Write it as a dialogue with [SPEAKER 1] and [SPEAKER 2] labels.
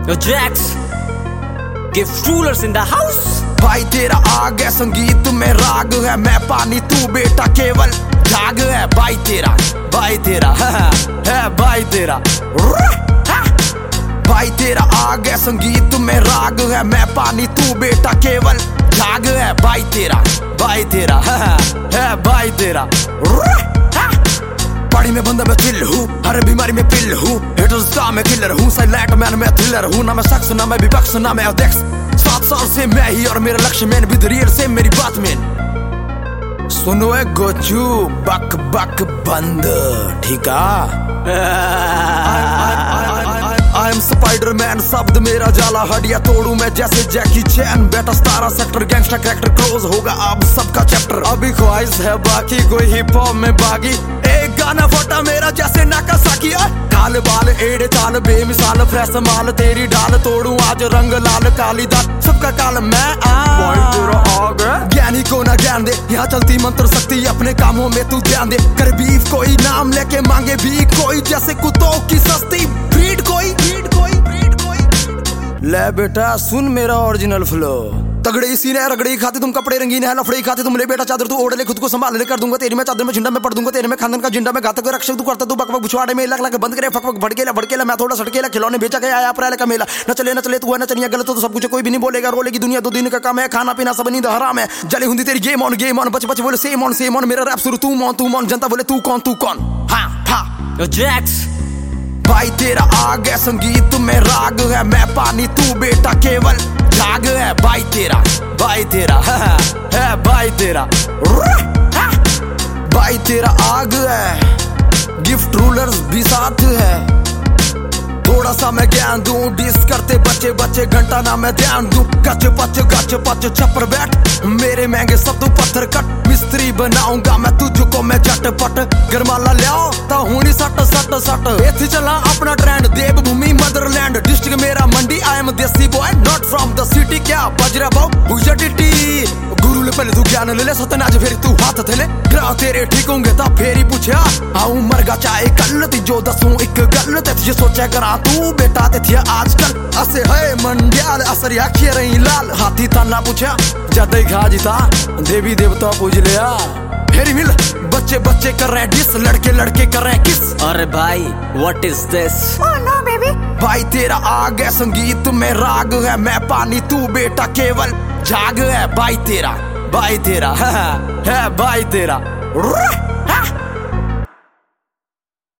[SPEAKER 1] Yo Jax, gift rulers in the house.
[SPEAKER 2] भाई तेरा आग है संगीत में राग है, मैं पानी तू बेटा केवल जाग है। भाई तेरा है भाई तेरा भाई तेरा आग है संगीत में राग है, मैं पानी तू बेटा केवल जाग है। भाई तेरा है भाई तेरा पानी में बंदा मैं चिल हूँ, हर बीमारी में पिल हूँ, हिटर्स का मैं किलर हूँ, साइलेंट मैन मैं थ्रिलर हूँ। ना मैं शख्स ना मैं विपक्ष ना मैं अध्यक्ष, 7 साल से मैं ही और मेरा लक्ष्य मैन विद रियल से मेरी बात में सुनो ए गोचू बक बक बंद ठीक आई एम स्पाइडर मैन, शब्द मेरा जाला हड्डियां तोड़ू मैं जैसे जैकी चैन। बेटा 17 सेक्टर गैंगस्टर कैरेक्टर क्लोज होगा अब सबका चैप्टर। अभी ख्वाहिश है बाकी कोई हिप हॉप में बागी, एक गाना फटा मेरा जैसे नाकासाकी। काल बाल एड़े चाल बेमिसाल फ्रेश माल, तेरी डाल तोड़ू आज रंग लाल काली दाल सबका काल मैं ज्ञानी को ना ज्ञान दे, यहाँ चलती मंत्र शक्ति अपने कामों में तू ध्यान दे। कर बीफ कोई नाम लेके मांगे भी कोई, जैसे कुत्तों की सस्ती ब्रीड कोई। ले बेटा सुन मेरा ओरिजिनल फ्लो, तगड़े इसी ने रगड़े खाते तुम कपड़े रंगीन है लफड़े खाते तुम। ले बेटा चादर तू ओढ़ ले खुद को संभाल ले, कर दूंगा तेरी मैं चादर में झंडा में पड़ दूंगा तेरे में खानदान का झंडा में घातक रक्षक तू करता तू बकबक बुछवाड़े में लग लग बंद करे फक फक भड़केला मैं थोड़ा सटकेला खिलौने बेचा गया आया अप्रैल का मेला। न चले तू है न चलिए गलत तो सब कुछ कोई भी नहीं बोलेगा, रोलेगी दुनिया 2 दिन का काम है, खाना पीना सब नींद हराम है। जली हुंदी तेरी गेम ऑन बच बोले सेम ऑन मेरा रैप शुरू तू मौन जनता बोले तू कौन। हाँ
[SPEAKER 1] Yo Jax,
[SPEAKER 2] भाई तेरा आग है संगीत में राग है, मैं पानी तू बेटा केवल जाग है। भाई तेरा है भाई तेरा भाई तेरा आग है, गिफ्ट रूलर्स भी साथ है। थोड़ा सा मैं ज्ञान दूं, डिस करते बच्चे घंटा ना मैं ध्यान दूं। गच पच छप्पर बैठ मेरे महंगे सब तू पत्थर कट, मिस्त्री बनाऊंगा मैं तुझको मैं झटपट। गरमाला लियाओ ता हुनी सट एथी चला अपना ट्रेंड, देवभूमि मदरलैंड डिस्ट्रिक्ट मेरा Mandi. I am desi boy not from the city, क्या बजरा बाऊ भुजा टिटी। गुरु ले पहले तू ज्ञान ले सतनाज फिर तू हाथ थेले, ग्रह तेरे ठीक होंगे ता फेरी पूछया आऊं मरगा चाहे कल ती जो दसूं एक गल ते तुझे सोचा करा तू बेटा ते थिया आजकल। असे है मंडियाल असर आखिए रही लाल, हाथी ताना पूछा जदई घा जीता देवी देवता पूज लिया। फेरी मिल बच्चे कर रहे डिस, लड़के कर रहे किस।
[SPEAKER 1] अरे भाई what is this?
[SPEAKER 3] Oh no baby,
[SPEAKER 2] भाई तेरा आग है संगीत में राग है, मैं पानी तू बेटा केवल जाग है। भाई तेरा है भाई तेरा